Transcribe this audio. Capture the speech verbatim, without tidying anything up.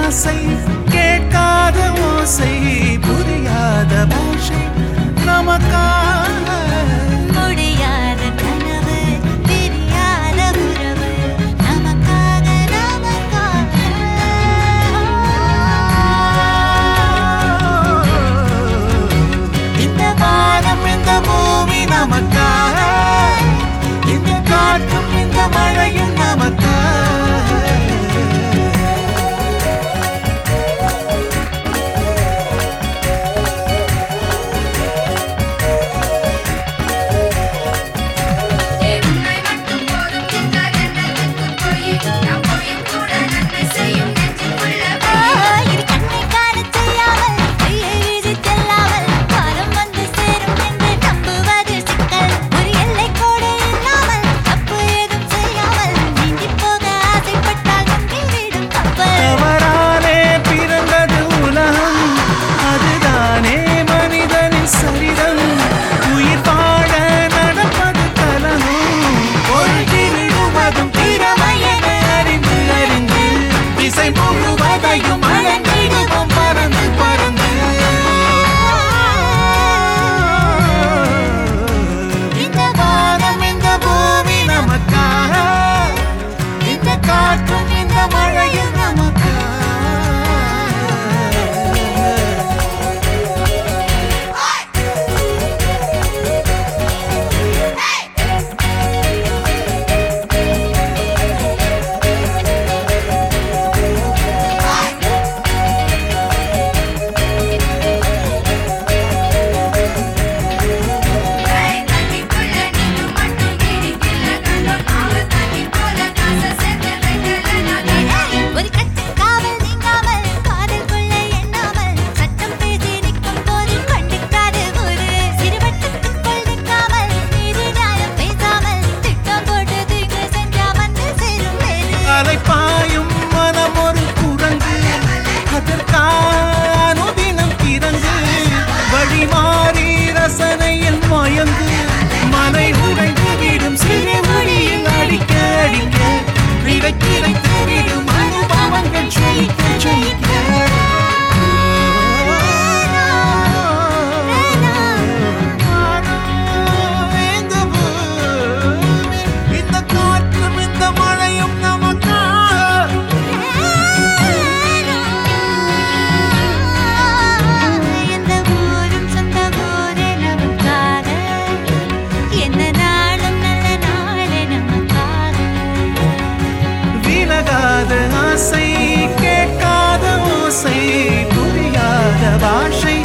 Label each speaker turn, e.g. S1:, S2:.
S1: ஆசை கேட்காத ஓசை புரியாத பாஷை நமக்காக
S2: முடியாத கனவு தெரியாத உறவு நமக்காக நமக்காக
S1: இந்த வானம் இந்த பூமி நமக்காக இந்த காற்றும் இந்த மழையும் நமக்காக பாயும் மனம் ஒரு குரங்கு அதற்கான தினம் திறந்து வழி மாறி ரசனையில் மயங்கு மலை உடைந்து விடும் சிறு மொழியில் அடிக்க அடிக்க விடை கிடைத்து விடும் அனுபவங்கள் ஜெயிக்க ஜெயிக்க ஆசை கேட்காத ஓசை புரியாத பாஷை